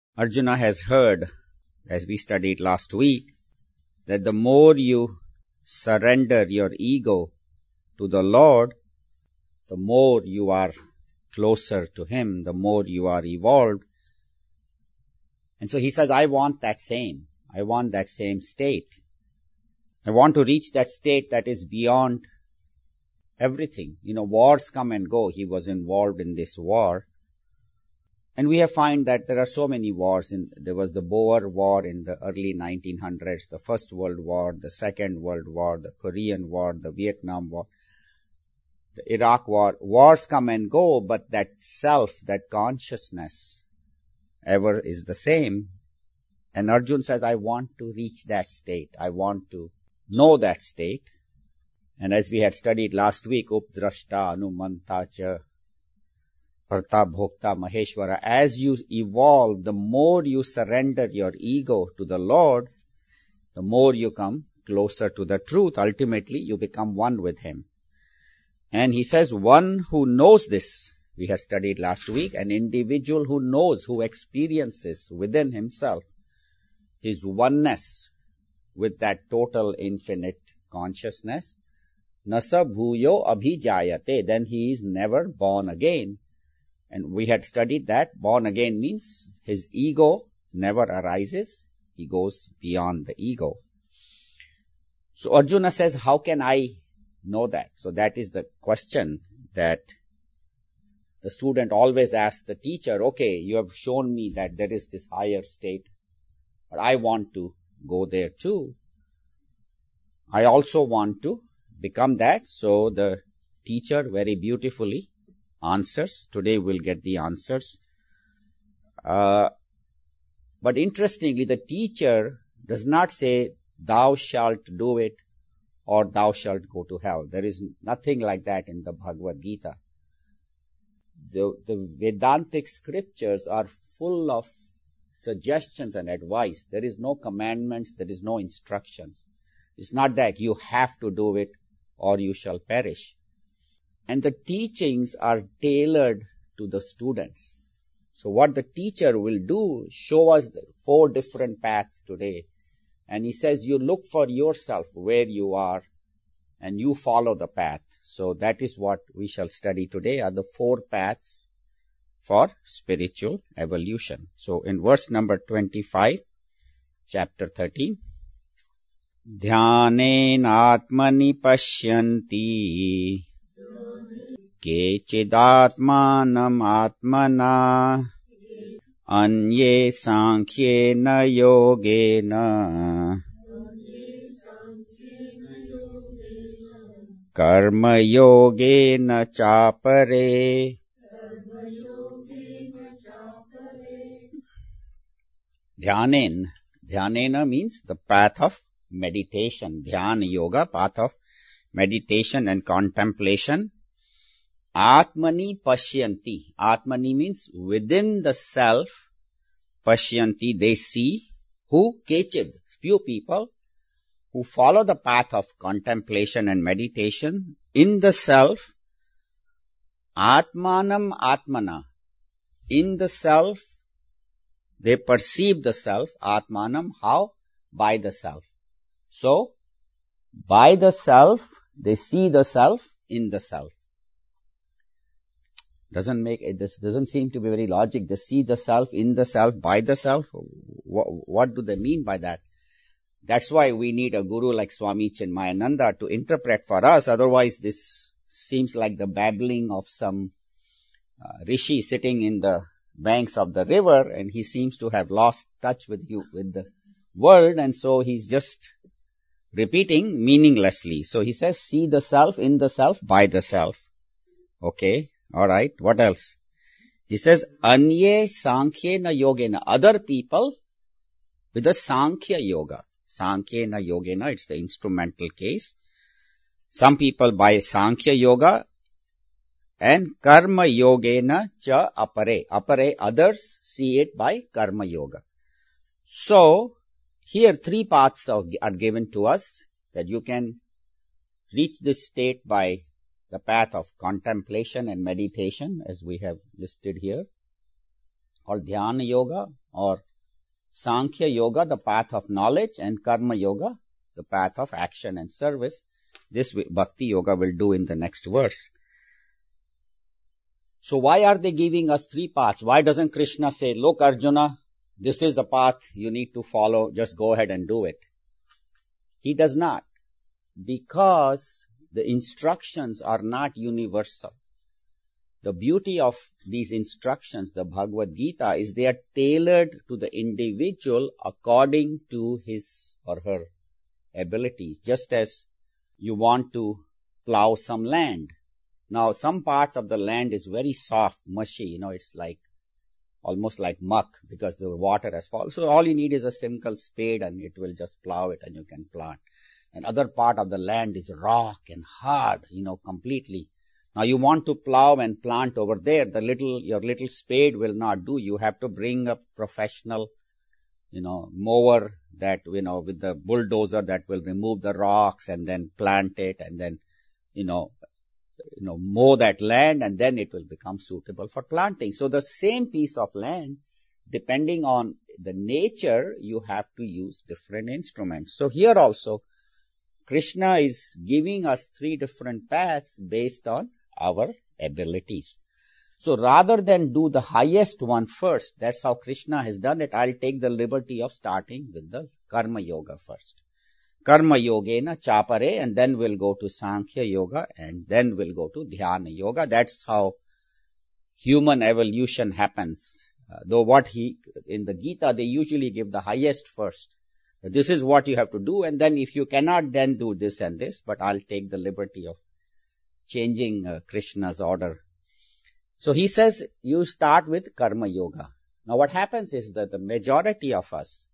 Arjuna has heard, as we studied last week, that the more you surrender your ego to the Lord, the more you are closer to Him, the more you are evolved. And so he says, I want that same state. I want to reach that state that is beyond everything. Wars come and go. He was involved in this war. And we have found that there are so many wars. There was the Boer War in the early 1900s, the First World War, the Second World War, the Korean War, the Vietnam War, the Iraq War. Wars come and go, but that self, that consciousness, ever is the same. And Arjuna says, I want to reach that state. I want to know that state. And as we had studied last week, Updrashta, Anumanta cha, Bharta, Bhokta, Maheshwara, as you evolve, the more you surrender your ego to the Lord, the more you come closer to the truth. Ultimately, you become one with Him. And he says, one who knows this, we had studied last week, an individual who knows, who experiences within himself his oneness with that total infinite consciousness, nasa bhuyo abhijayate, then he is never born again. And we had studied that born again means his ego never arises. He goes beyond the ego. So Arjuna says, how can I know that? So that is the question that the student always asks the teacher. Okay, you have shown me that there is this higher state, but I want to go there too. I also want to become that. So the teacher very beautifully answers. Today we'll get the answers. But interestingly, the teacher does not say, thou shalt do it or thou shalt go to hell. There is nothing like that in the Bhagavad Gita. The Vedantic scriptures are full of suggestions and advice. There is no commandments, there is no instructions. It's not that you have to do it or you shall perish. And the teachings are tailored to the students. So what the teacher will do, show us the 4 different paths today. And he says, you look for yourself where you are and you follow the path. So that is what we shall study today, are the 4 paths for spiritual evolution. So in verse number 25, chapter 13, Dhyanen atmani pashyanti Kechidatmanam atmana Anye sankhye yogena Karma yogena chapare. Dhyanena means the path of meditation. Dhyana yoga, path of meditation and contemplation. Atmani pashyanti. Atmani means within the self. Pashyanti, they see. Who? Kechid, few people who follow the path of contemplation and meditation in the self. Atmanam atmana. In the self, they perceive the self. Atmanam, how? By the self. So, by the self, they see the self in the self. This doesn't seem to be very logic. They see the self in the self, by the self. What do they mean by that? That's why we need a guru like Swami Chinmayananda to interpret for us. Otherwise, this seems like the babbling of some rishi sitting in the banks of the river, and he seems to have lost touch with the world, and so he's just repeating meaninglessly. So he says, see the self in the self, by the self. Okay, alright, what else? He says, Anye Sankhye Yogena, other people with the Sankhya Yoga. Sankhye Yogena, it's the instrumental case. Some people by Sankhya Yoga, and Karma Yogena cha apare. Apare, others see it by Karma Yoga. So, here 3 paths are given to us, that you can reach this state by the path of contemplation and meditation, as we have listed here, called Dhyana Yoga, or Sankhya Yoga, the path of knowledge, and Karma Yoga, the path of action and service. This Bhakti Yoga will do in the next verse. So why are they giving us three paths? Why doesn't Krishna say, look Arjuna, this is the path you need to follow, just go ahead and do it? He does not, because the instructions are not universal. The beauty of these instructions, the Bhagavad Gita, is they are tailored to the individual according to his or her abilities. Just as you want to plow some land. Now, some parts of the land is very soft, mushy, it's like almost like muck because the water has fallen. So all you need is a simple spade and it will just plow it and you can plant. And other part of the land is rock and hard, completely. Now you want to plow and plant over there. Your little spade will not do. You have to bring a professional, mower that, with the bulldozer that will remove the rocks and then plant it and then, mow that land, and then it will become suitable for planting. So the same piece of land, depending on the nature, you have to use different instruments. So here also, Krishna is giving us three different paths based on our abilities. So rather than do the highest one first, that's how Krishna has done it, I'll take the liberty of starting with the Karma Yoga first. Karma Yogena Chapare, and then we'll go to Sankhya Yoga, and then we'll go to Dhyana Yoga. That's how human evolution happens. Though in the Gita, they usually give the highest first. This is what you have to do, and then if you cannot, then do this and this, but I'll take the liberty of changing Krishna's order. So he says, you start with Karma Yoga. Now what happens is that the majority of us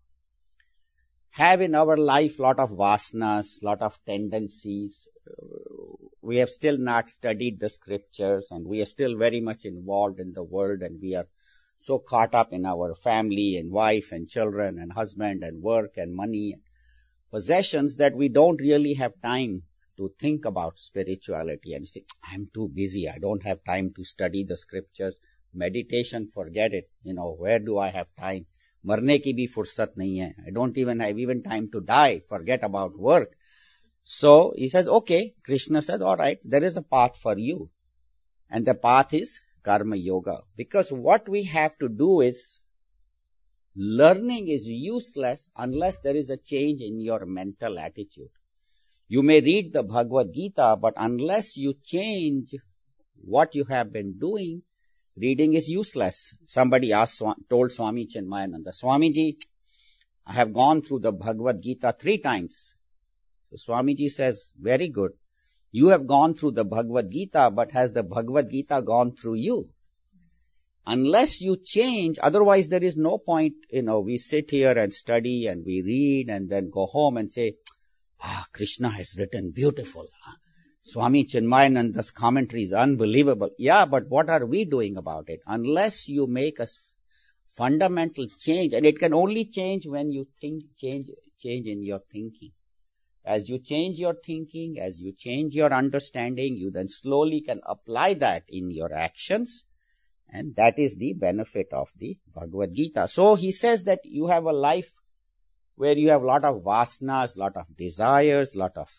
have in our life lot of vasanas, lot of tendencies. We have still not studied the scriptures and we are still very much involved in the world, and we are so caught up in our family and wife and children and husband and work and money and possessions that we don't really have time to think about spirituality. And you say, I'm too busy. I don't have time to study the scriptures. Meditation, forget it. Where do I have time? Marne ki bhi fursat nahi hai. I don't even have time to die. Forget about work. So he says, okay, Krishna said, all right, there is a path for you. And the path is Karma Yoga. Because what we have to do is, learning is useless unless there is a change in your mental attitude. You may read the Bhagavad Gita, but unless you change what you have been doing, reading is useless. Somebody told Swami Chinmayananda, Swamiji, I have gone through the Bhagavad Gita 3 times. So Swamiji says, very good. You have gone through the Bhagavad Gita, but has the Bhagavad Gita gone through you? Unless you change, otherwise there is no point, we sit here and study and we read and then go home and say, Krishna has written beautiful. Swami Chinmayananda's commentary is unbelievable. Yeah, but what are we doing about it? Unless you make a fundamental change, and it can only change when you change in your thinking. As you change your thinking, as you change your understanding, you then slowly can apply that in your actions. And that is the benefit of the Bhagavad Gita. So he says that you have a life where you have a lot of vasanas, lot of desires, lot of,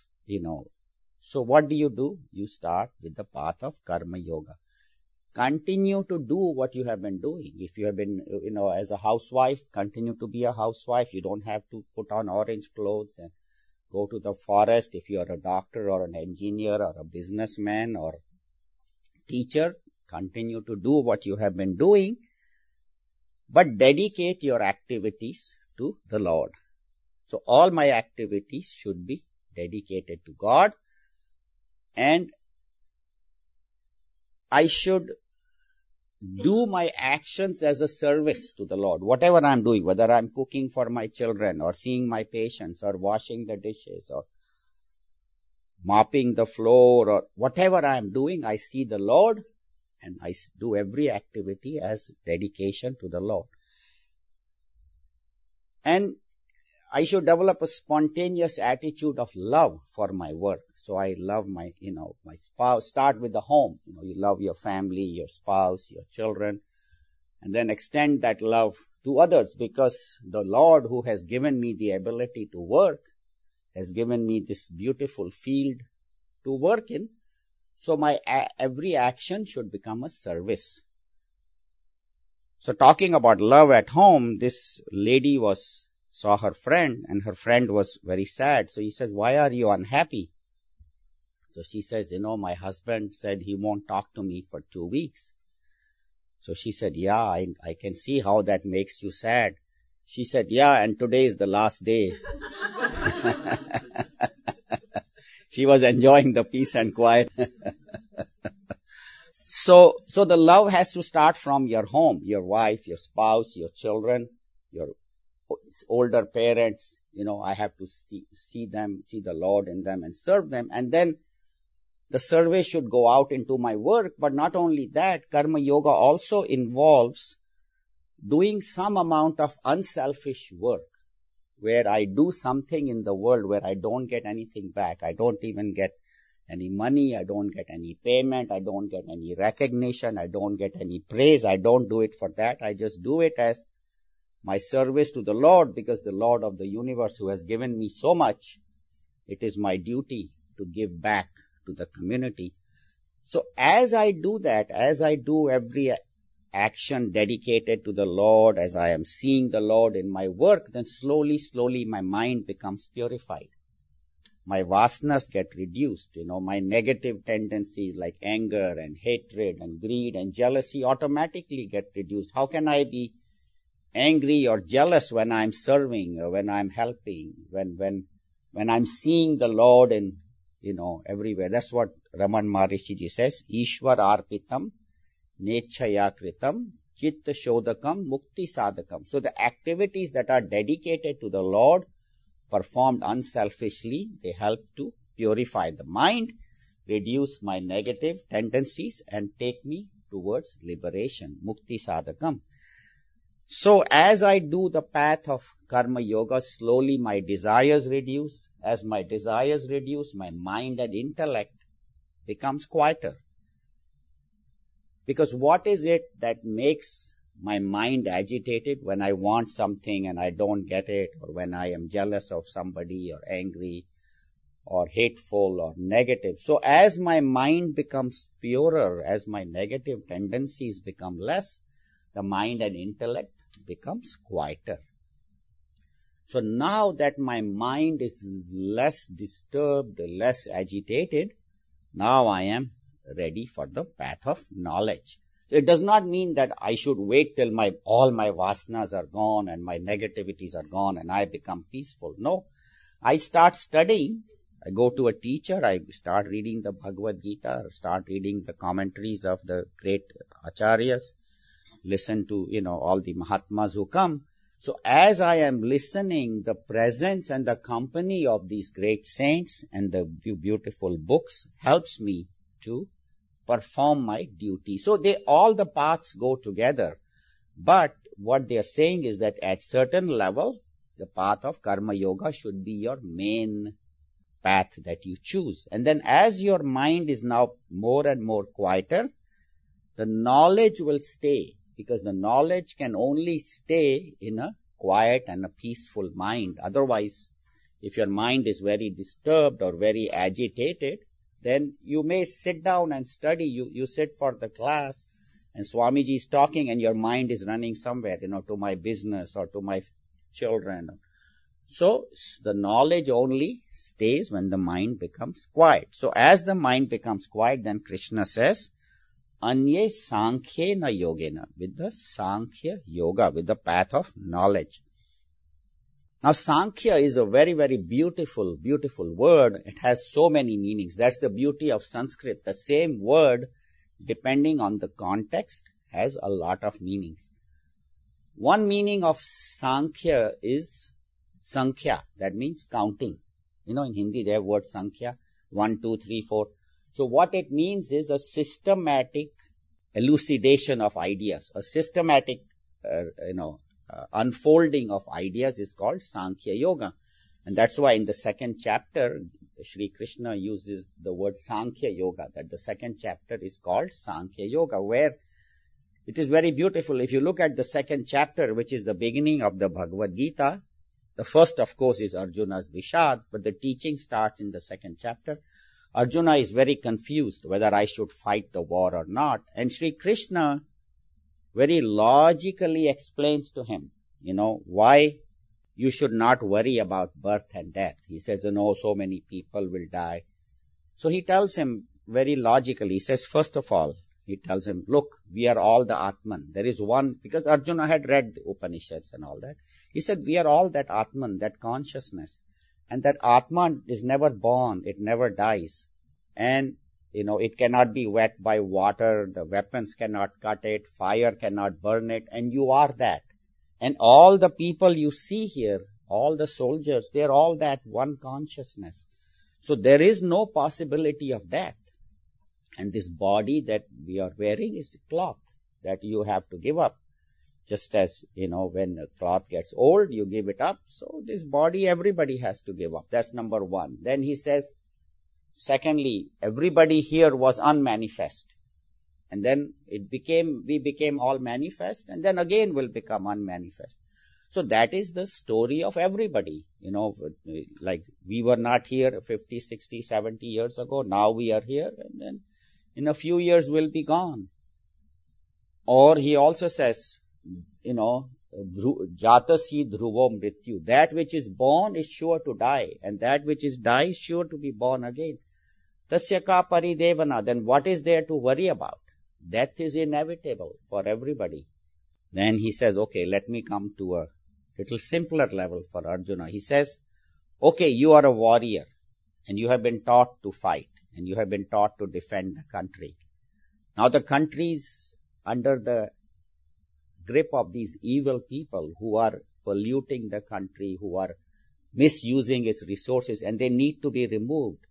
So what do? You start with the path of Karma Yoga. Continue to do what you have been doing. If you have been, as a housewife, continue to be a housewife. You don't have to put on orange clothes and go to the forest. If you are a doctor or an engineer or a businessman or teacher, continue to do what you have been doing, but dedicate your activities to the Lord. So all my activities should be dedicated to God, and I should do my actions as a service to the Lord. Whatever I'm doing, whether I'm cooking for my children or seeing my patients or washing the dishes or mopping the floor or whatever I'm doing, I see the Lord and I do every activity as dedication to the Lord. And I should develop a spontaneous attitude of love for my work. So I love my spouse. Start with the home. You love your family, your spouse, your children, and then extend that love to others, because the Lord, who has given me the ability to work, has given me this beautiful field to work in. So my every action should become a service. So talking about love at home, this lady saw her friend, and her friend was very sad. So he says, "Why are you unhappy?" So she says, "My husband said he won't talk to me for 2 weeks." So she said, "Yeah, I can see how that makes you sad." She said, "Yeah, and today is the last day." She was enjoying the peace and quiet. So the love has to start from your home, your wife, your spouse, your children, your older parents. I have to see them, see the Lord in them and serve them. And then the service should go out into my work. But not only that, Karma Yoga also involves doing some amount of unselfish work, where I do something in the world where I don't get anything back. I don't even get any money. I don't get any payment. I don't get any recognition. I don't get any praise. I don't do it for that. I just do it as my service to the Lord, because the Lord of the universe, who has given me so much, it is my duty to give back to the community. So as I do that, as I do every action dedicated to the Lord, as I am seeing the Lord in my work, then slowly my mind becomes purified. My vasanas get reduced. My negative tendencies like anger and hatred and greed and jealousy automatically get reduced. How can I be angry or jealous when I'm serving, or when I'm helping, when I'm seeing the Lord in, everywhere? That's what Raman Maharishi Ji says. Ishwar arpitam nechaya kritam chitta shodakam mukti sadakam. So the activities that are dedicated to the Lord, performed unselfishly, they help to purify the mind, reduce my negative tendencies, and take me towards liberation, mukti sadakam. So as I do the path of Karma Yoga, slowly my desires reduce. As my desires reduce, my mind and intellect becomes quieter. Because what is it that makes my mind agitated when I want something and I don't get it, or when I am jealous of somebody, or angry, or hateful, or negative? So as my mind becomes purer, as my negative tendencies become less, the mind and intellect becomes quieter. So now that my mind is less disturbed, less agitated, now I am ready for the path of knowledge. It does not mean that I should wait till all my vasanas are gone and my negativities are gone and I become peaceful. No, I start studying. I go to a teacher. I start reading the Bhagavad Gita, start reading the commentaries of the great acharyas, listen to, all the Mahatmas who come. So as I am listening, the presence and the company of these great saints and the beautiful books helps me to perform my duty. So all the paths go together. But what they are saying is that at certain level, the path of Karma Yoga should be your main path that you choose. And then as your mind is now more and more quieter, the knowledge will stay, because the knowledge can only stay in a quiet and a peaceful mind. Otherwise, if your mind is very disturbed or very agitated, then you may sit down and study. You sit for the class and Swamiji is talking and your mind is running somewhere, to my business or to my children. So the knowledge only stays when the mind becomes quiet. So as the mind becomes quiet, then Krishna says, Anye Sankhya na Yogena, with the Sankhya Yoga, with the path of knowledge. Now, Sankhya is a very, very beautiful, beautiful word. It has so many meanings. That's the beauty of Sanskrit. The same word, depending on the context, has a lot of meanings. One meaning of Sankhya is Sankhya. That means counting. In Hindi, they have word Sankhya, 1, 2, 3, 4. So what it means is a systematic elucidation of ideas, a systematic, unfolding of ideas is called Sankhya Yoga. And that's why in the second chapter, Shri Krishna uses the word Sankhya Yoga, that the second chapter is called Sankhya Yoga, where, It is very beautiful. If you look at the second chapter, which is the beginning of the Bhagavad Gita, the first, of course, is Arjuna's Vishad, but the teaching starts in the second chapter. Arjuna is very confused whether I should fight the war or not. And Sri Krishna very logically explains to him, why you should not worry about birth and death. He says, so many people will die. So he tells him very logically, he says, first of all, he tells him, look, we are all the Atman. There is one, because Arjuna had read the Upanishads and all that. He said, we are all that Atman, that consciousness. And that Atman is never born, it never dies. And, it cannot be wet by water, the weapons cannot cut it, fire cannot burn it, and you are that. And all the people you see here, all the soldiers, they are all that one consciousnness. So there is no possibility of death. And this body that we are wearing is the cloth that you have to give up. Just as, when a cloth gets old, you give it up. So this body, everybody has to give up. That's number one. Then he says, secondly, everybody here was unmanifest. And then we became all manifest, and then again will become unmanifest. So that is the story of everybody. Like we were not here 50, 60, 70 years ago. Now we are here, and then in a few years we'll be gone. Or he also says, Jatasya dhruvo mrityu. That which is born is sure to die, and that which is die is sure to be born again. Tasya ka paridevana. Then what is there to worry about? Death is inevitable for everybody. Then he says, okay, let me come to a little simpler level for Arjuna. He says, okay, you are a warrior, and you have been taught to fight, and you have been taught to defend the country. Now the country is under the grip of these evil people who are polluting the country, who are misusing its resources, and they need to be removed.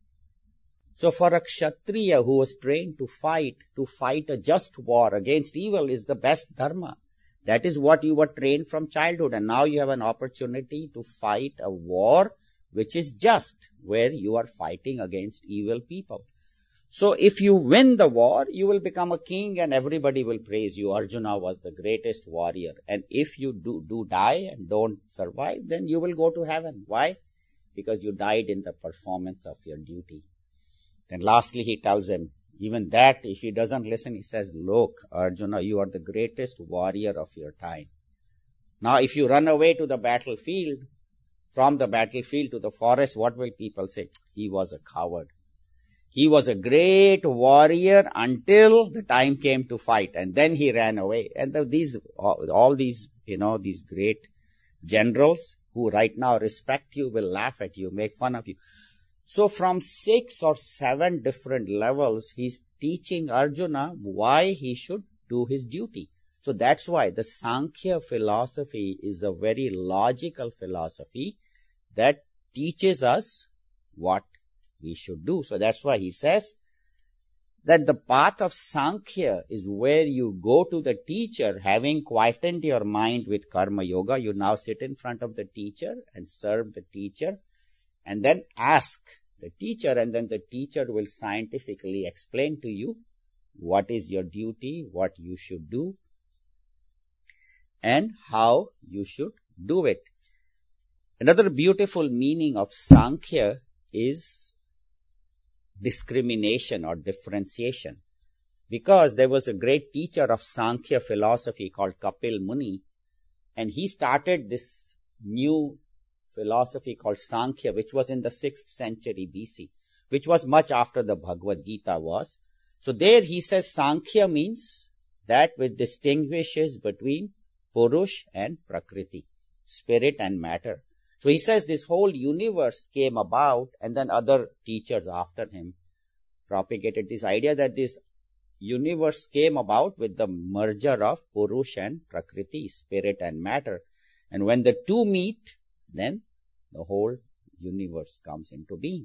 So for a Kshatriya who was trained to fight a just war against evil is the best dharma. That is what you were trained from childhood, and now you have an opportunity to fight a war which is just, where you are fighting against evil people. So if you win the war, you will become a king and everybody will praise you. Arjuna was the greatest warrior. And if you do die and don't survive, then you will go to heaven. Why? Because you died in the performance of your duty. Then lastly, he tells him, even that, if he doesn't listen, he says, look, Arjuna, you are the greatest warrior of your time. Now, if you run away to the battlefield, from the battlefield to the forest, what will people say? He was a coward. He was a great warrior until the time came to fight, and then he ran away. And all these great generals who right now respect you will laugh at you, make fun of you. So from 6 or 7 different levels, he's teaching Arjuna why he should do his duty. So that's why the Sankhya philosophy is a very logical philosophy that teaches us what we should do. So that's why he says that the path of Sankhya is where you go to the teacher, having quietened your mind with Karma Yoga. You now sit in front of the teacher and serve the teacher, and then ask the teacher, and then the teacher will scientifically explain to you what is your duty, what you should do, and how you should do it. Another beautiful meaning of Sankhya is discrimination or differentiation. Because there was a great teacher of Sankhya philosophy called Kapil Muni, and he started this new philosophy called Sankhya, which was in the 6th century BC, which was much after the Bhagavad Gita was. So there he says Sankhya means that which distinguishes between Purush and Prakriti, spirit and matter. So he says this whole universe came about, and then other teachers after him propagated this idea that this universe came about with the merger of Purush and Prakriti, spirit and matter. And when the two meet, then the whole universe comes into being.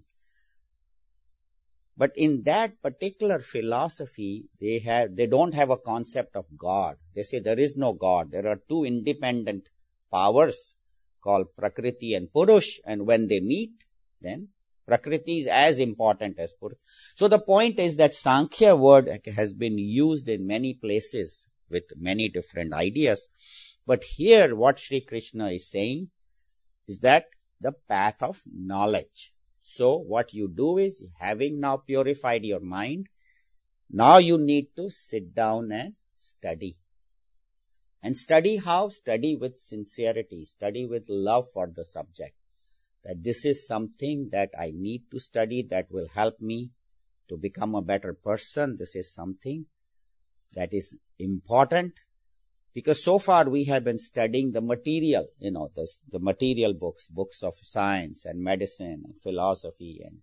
But in that particular philosophy, they don't have a concept of God. They say there is no God. There are two independent powers called Prakriti and Purush, and when they meet, then Prakriti is as important as Purush. So the point is that Sankhya word has been used in many places with many different ideas. But here what Sri Krishna is saying is that the path of knowledge. So what you do is, having now purified your mind, now you need to sit down and study. And study how? Study with sincerity, study with love for the subject. That this is something that I need to study that will help me to become a better person. This is something that is important. Because so far we have been studying the material, the material books of science and medicine and philosophy and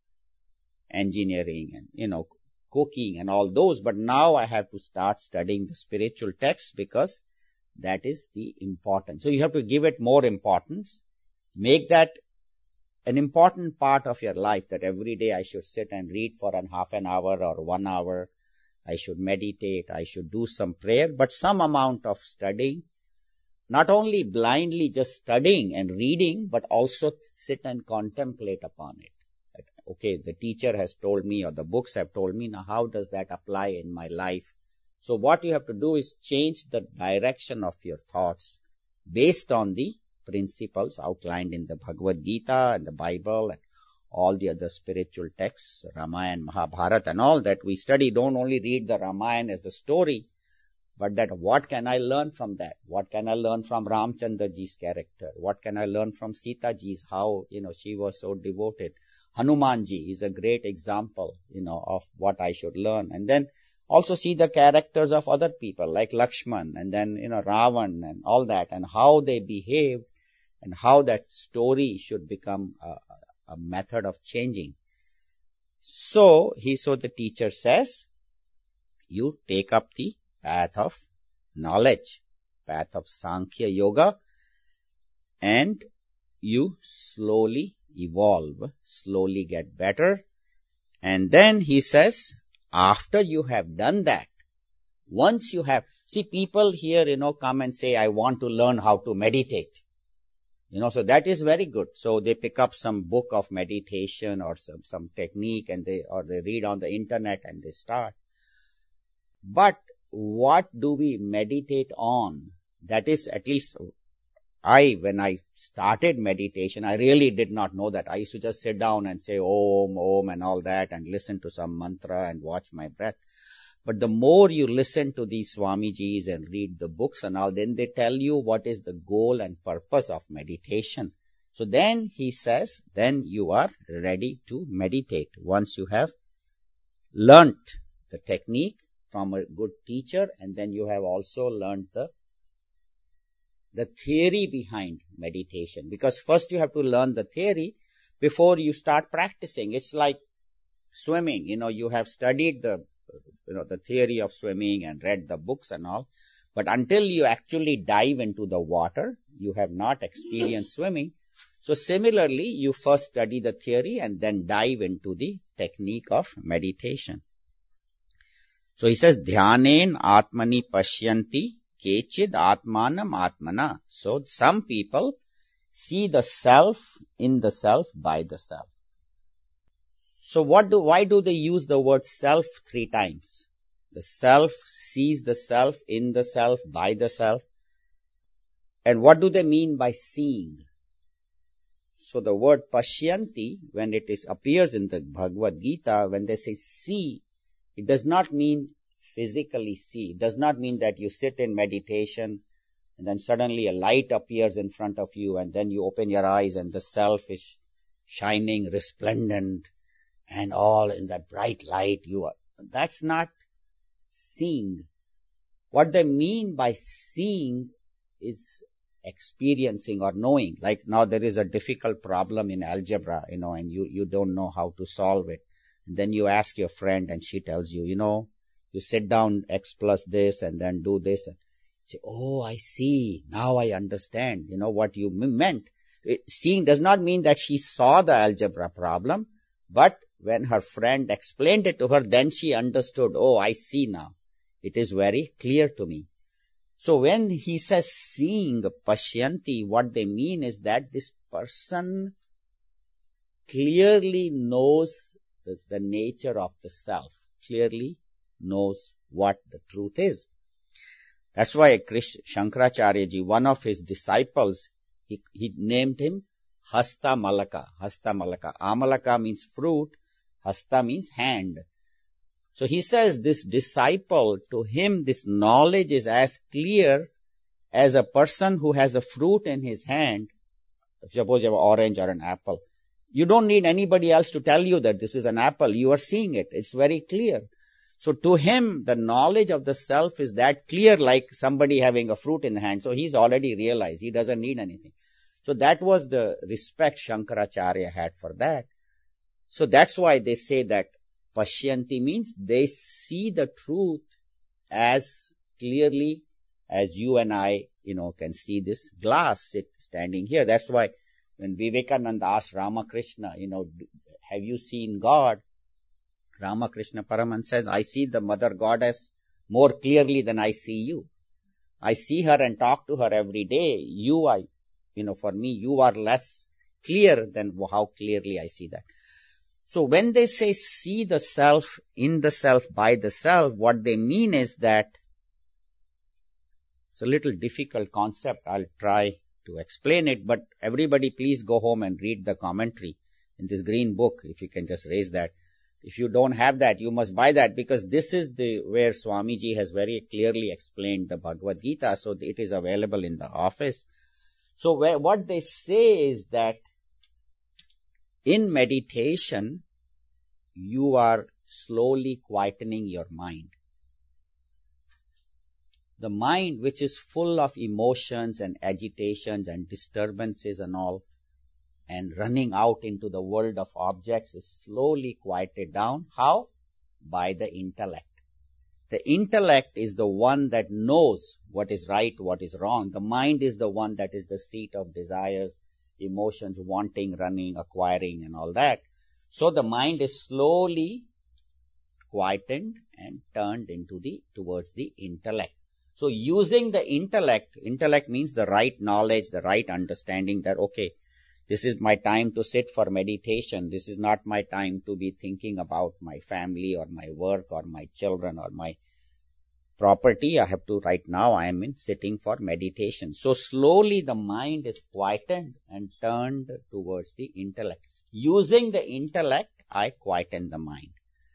engineering and, cooking and all those. But now I have to start studying the spiritual texts, because that is the important. So you have to give it more importance. Make that an important part of your life, that every day I should sit and read for half an hour or 1 hour. I should meditate, I should do some prayer, but some amount of studying, not only blindly just studying and reading, but also sit and contemplate upon it. That, okay, the teacher has told me, or the books have told me, now how does that apply in my life? So what you have to do is change the direction of your thoughts based on the principles outlined in the Bhagavad Gita and the Bible and all the other spiritual texts, Ramayana, Mahabharata and all that we study. Don't only read the Ramayana as a story, but that what can I learn from that? What can I learn from Ramchandra ji's character? What can I learn from Sita ji's, how, she was so devoted. Hanuman ji is a great example, of what I should learn. And then also see the characters of other people like Lakshman and then, Ravan and all that, and how they behaved and how that story should become a method of changing. So the teacher says, you take up the path of knowledge, path of Sankhya Yoga, and you slowly evolve, slowly get better. And then he says, after you have done that, once you have, see people here, come and say, I want to learn how to meditate. So that is very good. So they pick up some book of meditation or some technique, and they read on the internet and they start. But what do we meditate on? That is, at least when I started meditation, I really did not know that. I used to just sit down and say Om, Om and all that and listen to some mantra and watch my breath. But the more you listen to these Swamijis and read the books and all, then they tell you what is the goal and purpose of meditation. So then he says, then you are ready to meditate. Once you have learnt the technique from a good teacher, and then you have also learnt the theory behind meditation. Because first you have to learn the theory before you start practicing. It's like swimming. You have studied the theory of swimming and read the books and all. But until you actually dive into the water, you have not experienced swimming. So similarly, you first study the theory and then dive into the technique of meditation. So he says, Dhyanen Atmani Pashyanti Kechid Atmanam Atmana. So some people see the self in the self by the self. So why do they use the word self 3 times? The self sees the self in the self by the self. And what do they mean by seeing? So the word Pashyanti, when it appears in the Bhagavad Gita, when they say see, it does not mean physically see. It does not mean that you sit in meditation and then suddenly a light appears in front of you and then you open your eyes and the self is shining, resplendent, and all in that bright light you are. That's not seeing. What they mean by seeing is experiencing or knowing. Like now there is a difficult problem in algebra, and you don't know how to solve it. And then you ask your friend and she tells you, you sit down x plus this and then do this. And say, oh, I see. Now I understand, what you meant. Seeing does not mean that she saw the algebra problem, but when her friend explained it to her, then she understood, oh, I see now. It is very clear to me. So when he says seeing, Pashyanti, what they mean is that this person clearly knows the nature of the self, clearly knows what the truth is. That's why Shankaracharya ji, one of his disciples, he named him Hasta Malaka. Hasta Malaka. Amalaka means fruit. Hasta means hand. So he says this disciple, to him this knowledge is as clear as a person who has a fruit in his hand. Suppose you have an orange or an apple. You don't need anybody else to tell you that this is an apple. You are seeing it. It's very clear. So to him, the knowledge of the self is that clear, like somebody having a fruit in the hand. So he's already realized. He doesn't need anything. So that was the respect Shankaracharya had for that. So that's why they say that Pashyanti means they see the truth as clearly as you and I, can see this glass standing here. That's why when Vivekananda asked Ramakrishna, have you seen God? Ramakrishna Paraman says, I see the Mother Goddess more clearly than I see you. I see her and talk to her every day. For me, you are less clear than how clearly I see that. So when they say see the self, in the self, by the self, what they mean is that it's a little difficult concept. I'll try to explain it, but everybody please go home and read the commentary in this green book, if you can just raise that. If you don't have that, you must buy that, because this is where Swamiji has very clearly explained the Bhagavad Gita, so it is available in the office. So what they say is that in meditation, you are slowly quietening your mind. The mind, which is full of emotions and agitations and disturbances and all, and running out into the world of objects, is slowly quieted down. How? By the intellect. The intellect is the one that knows what is right, what is wrong. The mind is the one that is the seat of desires, emotions, wanting, running, acquiring, and all that. So the mind is slowly quietened and turned towards the intellect. So using the intellect means the right knowledge, the right understanding that, okay, this is my time to sit for meditation. This is not my time to be thinking about my family or my work or my children or my property. Right now I am sitting for meditation. So slowly the mind is quietened and turned towards the intellect. Using the intellect, I quieten the mind.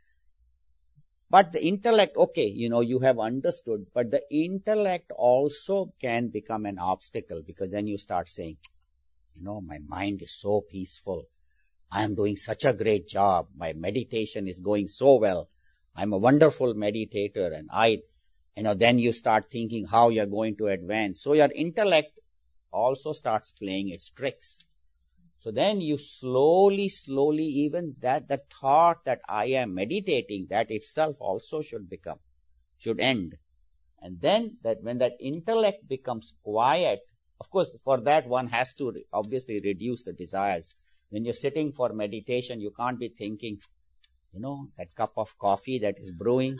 But the intellect, okay, you have understood, but the intellect also can become an obstacle, because then you start saying, my mind is so peaceful. I am doing such a great job. My meditation is going so well. I'm a wonderful meditator. And then you start thinking how you're going to advance. So your intellect also starts playing its tricks. So then you slowly, even the thought that I am meditating, that itself also should end. And then when that intellect becomes quiet, of course, for that one has to obviously reduce the desires. When you're sitting for meditation, you can't be thinking, that cup of coffee that is brewing.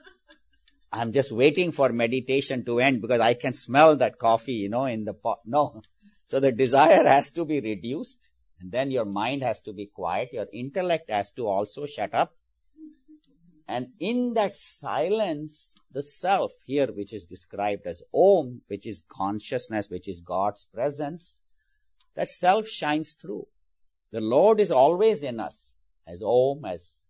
I'm just waiting for meditation to end because I can smell that coffee, in the pot. No. So the desire has to be reduced, and then your mind has to be quiet. Your intellect has to also shut up. And in that silence, the self here, which is described as Om, which is consciousness, which is God's presence, that self shines through. The Lord is always in us, as Om, as,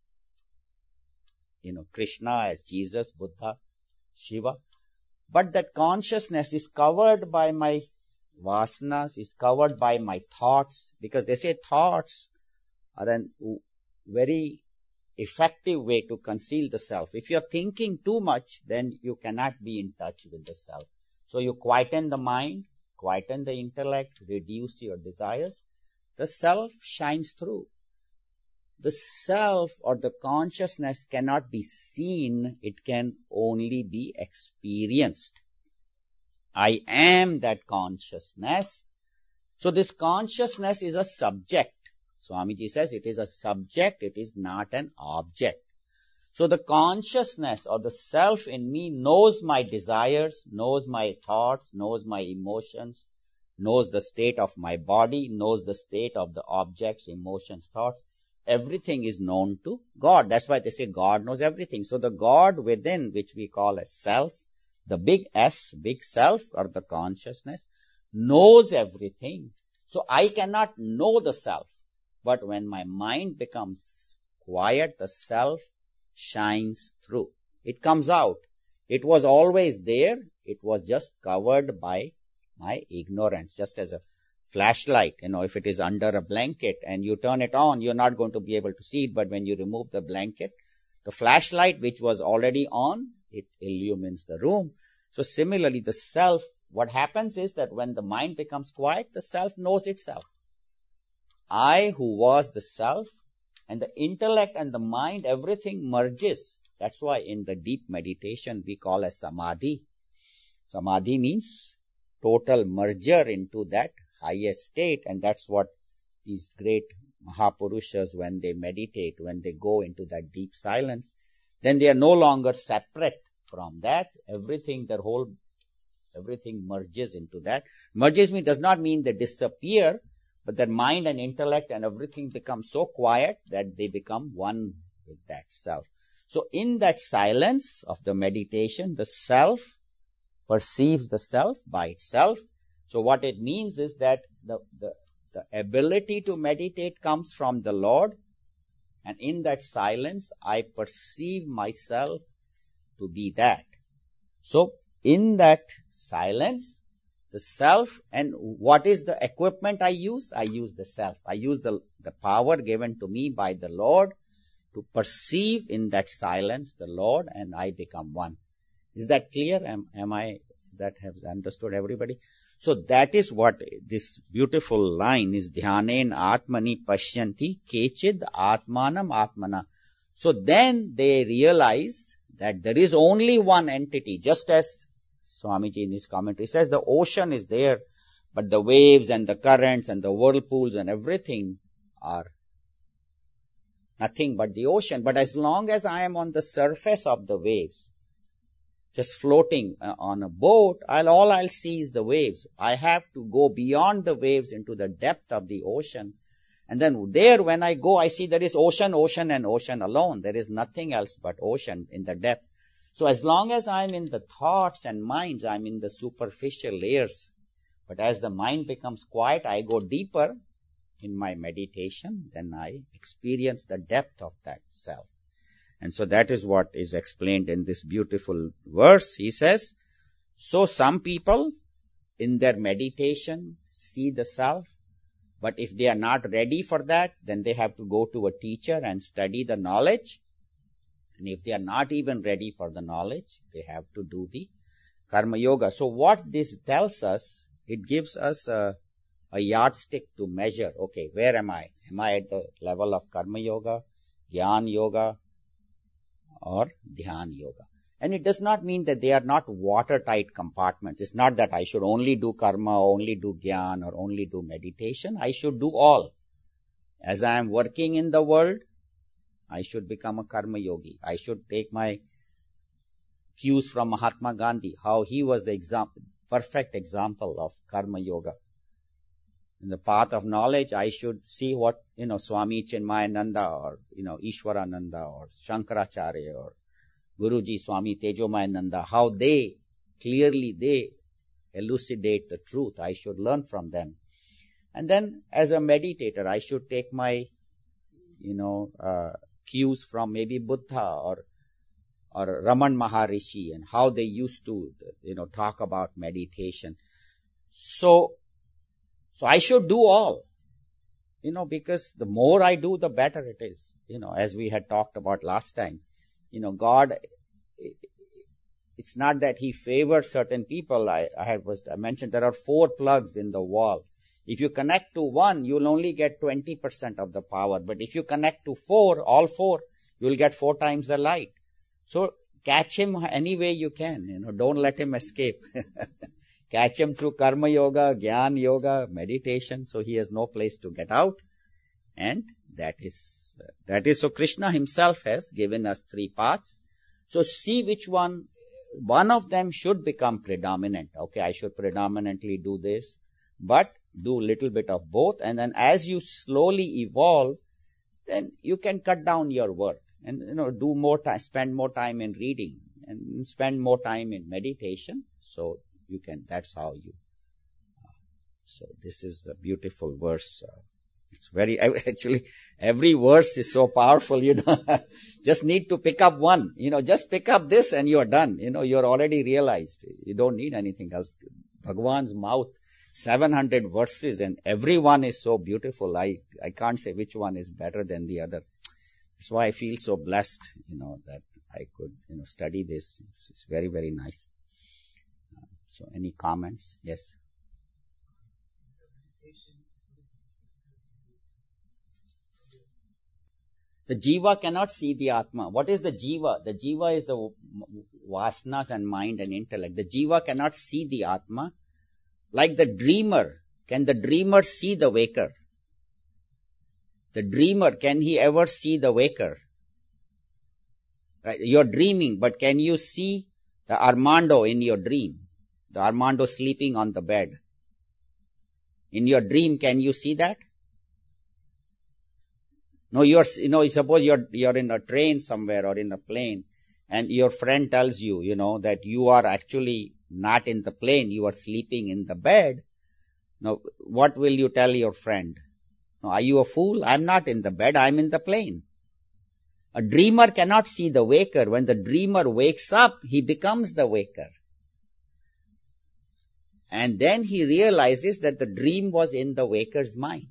Krishna, as Jesus, Buddha, Shiva. But that consciousness is covered by my vasanas, is covered by my thoughts, because they say thoughts are a very effective way to conceal the self. If you're thinking too much, then you cannot be in touch with the self. So you quieten the mind, quieten the intellect, reduce your desires. The self shines through. The self or the consciousness cannot be seen. It can only be experienced. I am that consciousness. So this consciousness is a subject. Swamiji says it is a subject, it is not an object. So the consciousness or the self in me knows my desires, knows my thoughts, knows my emotions, knows the state of my body, knows the state of the objects, emotions, thoughts. Everything is known to God. That's why they say God knows everything. So the God within, which we call as self, The big S, big self or the consciousness knows everything. So I cannot know the self. But when my mind becomes quiet, the self shines through. It comes out. It was always there. It was just covered by my ignorance, just as a flashlight. If it is under a blanket and you turn it on, you're not going to be able to see it. But when you remove the blanket, the flashlight which was already on, it illumines the room. So similarly, the self, what happens is that when the mind becomes quiet, the self knows itself. I, who was the self, and the intellect and the mind, everything merges. That's why in the deep meditation we call as samadhi. Samadhi means total merger into that highest state, and that's what these great Mahapurushas, when they meditate, when they go into that deep silence, then they are no longer separate from that. Everything merges into that. Merges does not mean they disappear, but their mind and intellect and everything become so quiet that they become one with that self. So in that silence of the meditation, the self perceives the self by itself. So what it means is that the ability to meditate comes from the Lord, and in that silence I perceive myself to be that. So in that silence, the self, and what is the equipment I use? I use the self. I use the power given to me by the Lord to perceive in that silence the Lord, and I become one. Is that clear? That has understood everybody? So that is what this beautiful line is, dhyanen atmani pashyanti kechid atmanam atmana. So then they realize that there is only one entity, just as Swamiji in his commentary says, the ocean is there, but the waves and the currents and the whirlpools and everything are nothing but the ocean. But as long as I am on the surface of the waves, just floating on a boat, all I'll see is the waves. I have to go beyond the waves into the depth of the ocean. And then there, when I go, I see there is ocean, ocean, and ocean alone. There is nothing else but ocean in the depth. So as long as I'm in the thoughts and minds, I'm in the superficial layers. But as the mind becomes quiet, I go deeper in my meditation, then I experience the depth of that self. And so that is what is explained in this beautiful verse. He says, so some people in their meditation see the self, but if they are not ready for that, then they have to go to a teacher and study the knowledge. And if they are not even ready for the knowledge, they have to do the karma yoga. So what this tells us, it gives us a yardstick to measure. Okay, where am I? Am I at the level of karma yoga, jnana yoga, or dhyan yoga? And it does not mean that they are not watertight compartments. It's not that I should only do karma, only do jnana, or only do meditation. I should do all. As I am working in the world, I should become a karma yogi. I should take my cues from Mahatma Gandhi, how he was the perfect example of karma yoga. In the path of knowledge, I should see what, Swami Chinmayananda or, Ishwarananda or Shankaracharya or Guruji Swami Tejomayananda, how they elucidate the truth. I should learn from them. And then as a meditator, I should take my, cues from maybe Buddha or Raman Maharishi and how they used to, talk about meditation. So I should do all, because the more I do, the better it is. As we had talked about last time, God, it's not that He favors certain people. I mentioned there are 4 plugs in the wall. If you connect to one, you'll only get 20% of the power. But if you connect to 4, all 4, you'll get 4 times the light. So catch him any way you can. Don't let him escape. Catch him through karma yoga, jnana yoga, meditation. So he has no place to get out. And that is so Krishna himself has given us 3 paths. So see which one of them should become predominant. Okay, I should predominantly do this, but do little bit of both. And then as you slowly evolve, then you can cut down your work and, do more time, spend more time in reading and spend more time in meditation. So you can, that's how you. So this is a beautiful verse. It's very, actually, every verse is so powerful, just need to pick up one, just pick up this and you're done. You're already realized. You don't need anything else. Bhagwan's mouth, 700 verses, and every one is so beautiful. I can't say which one is better than the other. That's why I feel so blessed, that I could, study this. It's very, very nice. So any comments? Yes. The jiva cannot see the Atma. What is the jiva? The jiva is the vasanas and mind and intellect. The jiva cannot see the Atma. Like the dreamer. Can the dreamer see the waker? The dreamer, can he ever see the waker? Right? You're dreaming, but can you see the Armando in your dream? The Armando sleeping on the bed. In your dream, can you see that? No, suppose you're in a train somewhere or in a plane, and your friend tells you, that you are actually not in the plane, you are sleeping in the bed. Now, what will you tell your friend? No, are you a fool? I'm not in the bed, I'm in the plane. A dreamer cannot see the waker. When the dreamer wakes up, he becomes the waker. And then he realizes that the dream was in the waker's mind.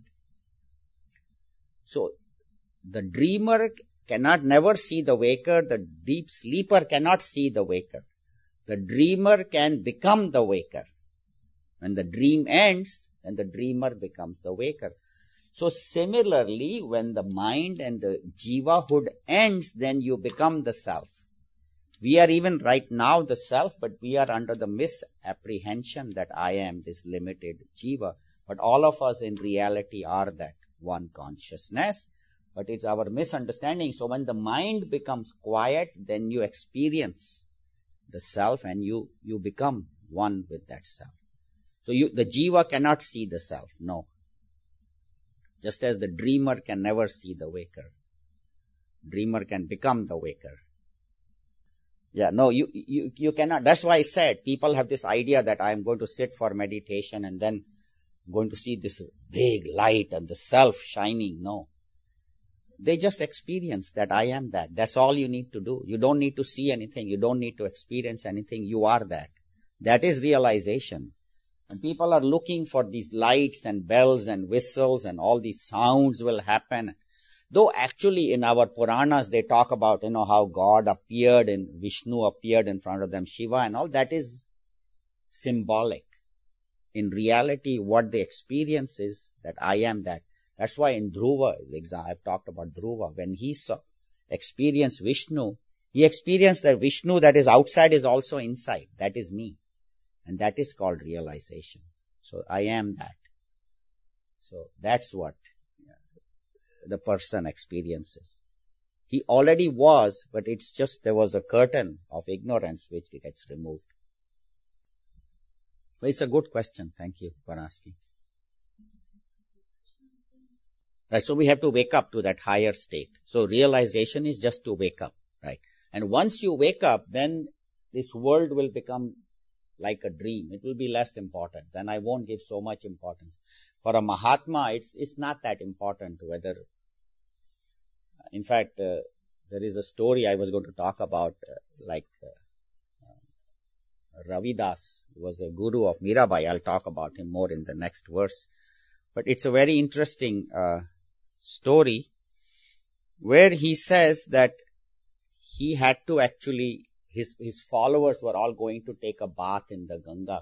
So, the dreamer cannot never see the waker. The deep sleeper cannot see the waker. The dreamer can become the waker. When the dream ends, then the dreamer becomes the waker. So similarly, when the mind and the jivahood ends, then you become the self. We are even right now the self, but we are under the misapprehension that I am this limited jiva. But all of us in reality are that one consciousness. But it's our misunderstanding. So when the mind becomes quiet, then you experience the self and you become one with that self. So the jiva cannot see the self. No. Just as the dreamer can never see the waker. Dreamer can become the waker. Yeah, no, you cannot. That's why I said people have this idea that I am going to sit for meditation and then going to see this big light and the self shining. No. They just experience that I am that. That's all you need to do. You don't need to see anything. You don't need to experience anything. You are that. That is realization. And people are looking for these lights and bells and whistles and all these sounds will happen. Though actually in our Puranas they talk about, how God appeared and Vishnu appeared in front of them, Shiva and all. That is symbolic. In reality, what they experience is that I am that. That's why in Dhruva, I've talked about Dhruva, when he experienced Vishnu, he experienced that Vishnu that is outside is also inside. That is me. And that is called realization. So I am that. So that's what the person experiences. He already was, but it's just there was a curtain of ignorance which gets removed. Well, it's a good question. Thank you for asking. Right, so we have to wake up to that higher state. So realization is just to wake up, right? And once you wake up, then this world will become like a dream. It will be less important. Then I won't give so much importance. For a Mahatma, it's not that important whether. In fact, there is a story I was going to talk about, Ravidas was a guru of Mirabai. I'll talk about him more in the next verse. But it's a very interesting story where he says that he had to actually, his followers were all going to take a bath in the Ganga.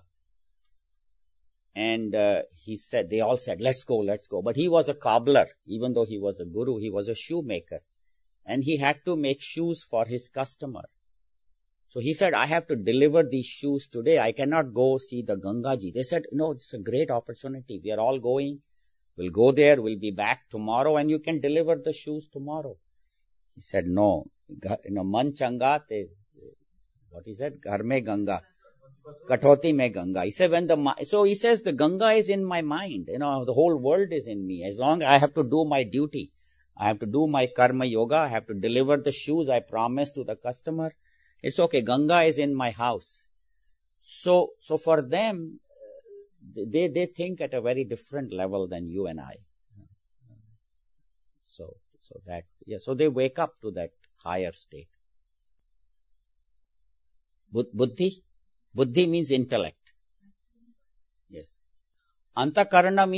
And they all said, let's go. But he was a cobbler. Even though he was a guru, he was a shoemaker. And he had to make shoes for his customer. So he said, I have to deliver these shoes today. I cannot go see the Gangaji. They said, no, it's a great opportunity. We are all going. We'll go there. We'll be back tomorrow and you can deliver the shoes tomorrow. He said, no. Man changa te, what he said? Ghar mein Ganga. Kathoti mein Ganga. He said, so he says the Ganga is in my mind. The whole world is in me. As long as I have to do my duty. I have to do my karma yoga. I have to deliver the shoes I promised to the customer. It's okay. Ganga is in my house. So for them, they think at a very different level than you and I. So they wake up to that higher state. Buddhi means intellect. Yes. Antakarana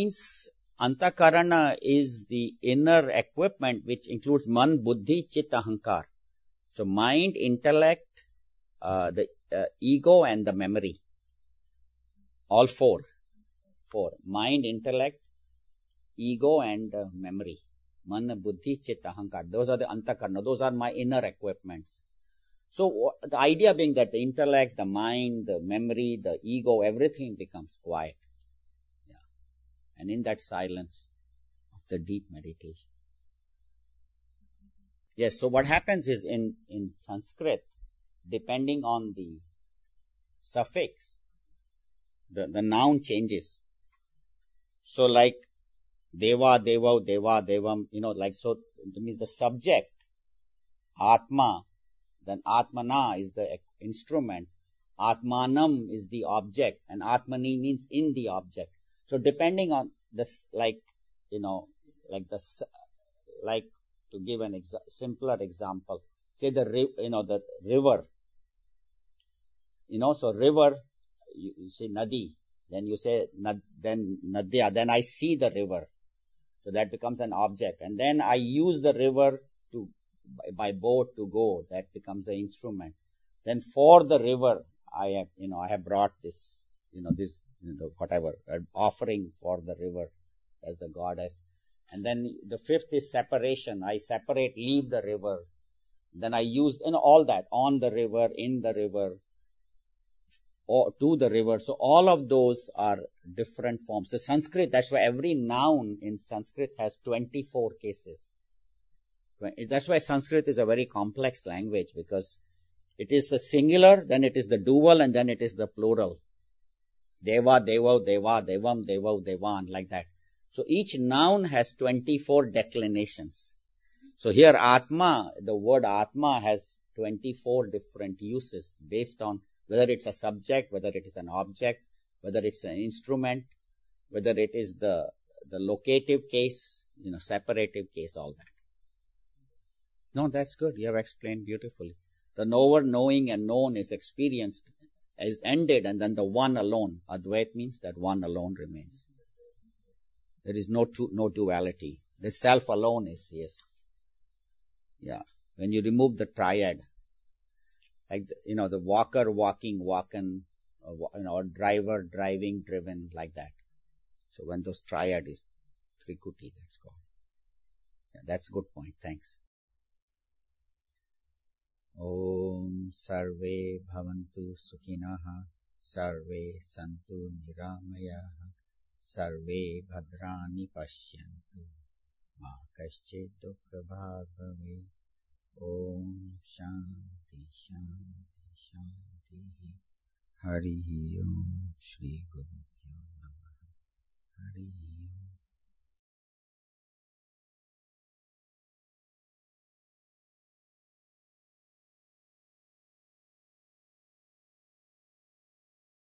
is the inner equipment which includes man, buddhi, chit, ahankar. So mind, intellect, the ego and the memory. All four. Mind, intellect, ego and memory. Man, buddhi, chit, ahankar. Those are the antakarana. Those are my inner equipments. So the idea being that the intellect, the mind, the memory, the ego, everything becomes quiet. Yeah. And in that silence of the deep meditation. Yes, so what happens is in Sanskrit, depending on the suffix, the noun changes. So like deva, devam, so it means the subject, atma, then atmana is the instrument, atmanam is the object, and atmani means in the object. So depending on this, to give an simpler example, say the river, so river, you say nadi, then you say then nadya, then I see the river, so that becomes an object, and then I use the river by boat to go, that becomes the instrument. Then for the river, I have brought this, whatever, offering for the river as the goddess. And then the fifth is separation. I leave the river. Then I use, all that, on the river, in the river, or to the river. So all of those are different forms. The Sanskrit, that's why every noun in Sanskrit has 24 cases. That's why Sanskrit is a very complex language, because it is the singular, then it is the dual, and then it is the plural. Deva, devo, deva, devam, devo, devan, like that. So each noun has 24 declinations. So here Atma, the word Atma has 24 different uses based on whether it's a subject, whether it is an object, whether it's an instrument, whether it is the locative case, separative case, all that. No, that's good. You have explained beautifully. The knower, knowing, and known is experienced, is ended, and then the one alone. Advait means that one alone remains. There is no duality. The self alone is, yes. Yeah. When you remove the triad, like, the walker, walking, walken, or driver, driving, driven, like that. So when those triad is Trikuti, that's called. Yeah, that's a good point. Thanks. Om Sarve Bhavantu Sukhinaha Sarve Santu Niramayaha Sarve Bhadrani Pashyantu Ma Kaschid Dukkha Bhag Bhave. Om Shanti Shanti Shanti. Hari Om Shri Guru Pyo Namaha. Hari Om.